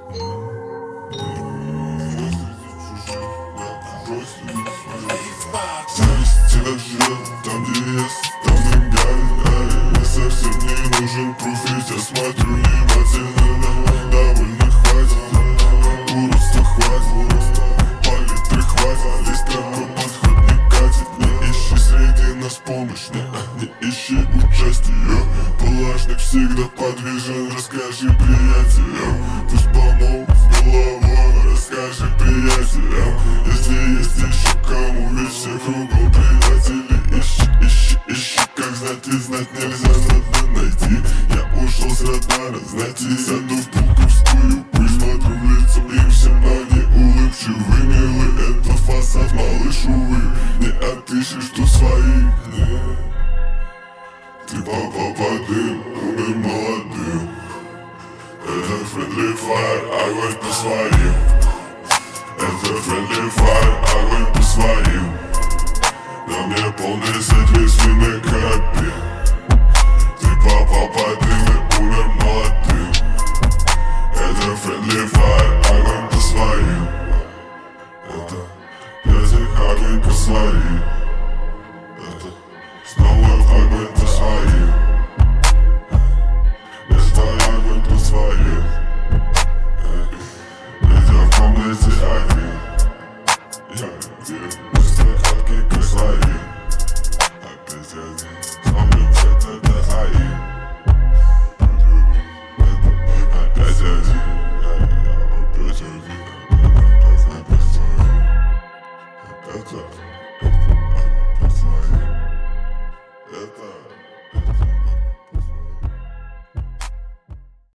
Тяжел, там где я, там мигает. Мне совсем не нужен пруф, ведь я смотрю внимательно. Довольно хватит, уродства хватит, палитры хватит. Здесь такой подход не катит. Не ищи среди нас помощь, не ищи участия. Палашник всегда подвижен, расскажи приятелям. Пусть помогут с головой, расскажи приятелям. Если есть еще кому, ведь все кругом предатели. Ищи, как знать, и знать нельзя, надо найти. Я ушел с радара, знаете, сяду в пулковскую пыль. Смотрю в лицо им всем, они улыбчивы, милы. Это фасад, малыш, увы, не отыщешь тут своих. Ты попал под дым, умер молодым. Это friendly fire, огонь по своим. Это friendly fire, огонь по своим. На мне полный сет весь в копе. Ты попал под дым и умер молодым.